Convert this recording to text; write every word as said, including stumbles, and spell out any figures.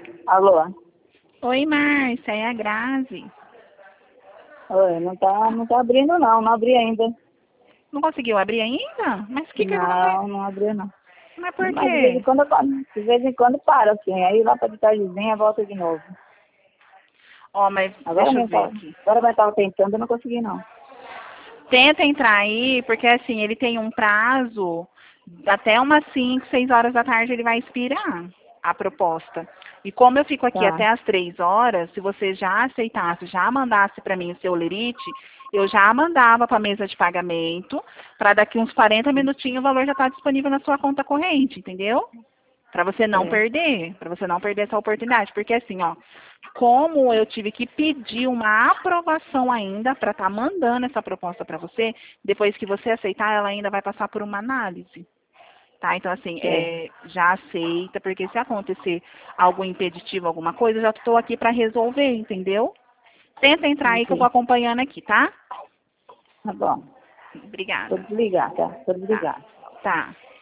Alô? Oi, Márcia, é a Grazi. Oi, não tá, não tá abrindo não, não abri ainda. Não conseguiu abrir ainda? Mas o que que aconteceu? Não, não abri não. Mas por Mas de vez em quê? quando, eu paro, de vez em quando para assim, aí lá pra de tardezinha volta de novo. Ó, mas Agora deixa eu mesmo ver tava, aqui. agora mesmo tava tentando, eu não consegui não. Tenta entrar aí, porque assim, ele tem um prazo, até umas cinco, seis horas da tarde ele vai expirar a proposta. E como eu fico aqui Tá, até as três horas, se você já aceitasse, já mandasse para mim o seu lerite, eu já mandava para a mesa de pagamento, para daqui uns quarenta minutinhos o valor já está disponível na sua conta corrente, entendeu? Para você não é, perder, para você não perder essa oportunidade, porque assim, ó, como eu tive que pedir uma aprovação ainda para estar mandando essa proposta para você, depois que você aceitar, ela ainda vai passar por uma análise, tá? Então assim, é, é, já aceita, porque se acontecer algo impeditivo, alguma coisa, eu já estou aqui para resolver, entendeu? Tenta entrar aí que eu vou ok. acompanhando aqui, tá? Tá bom. Vou Obrigada. desligar, tá? Vou Tá. desligar. Tá.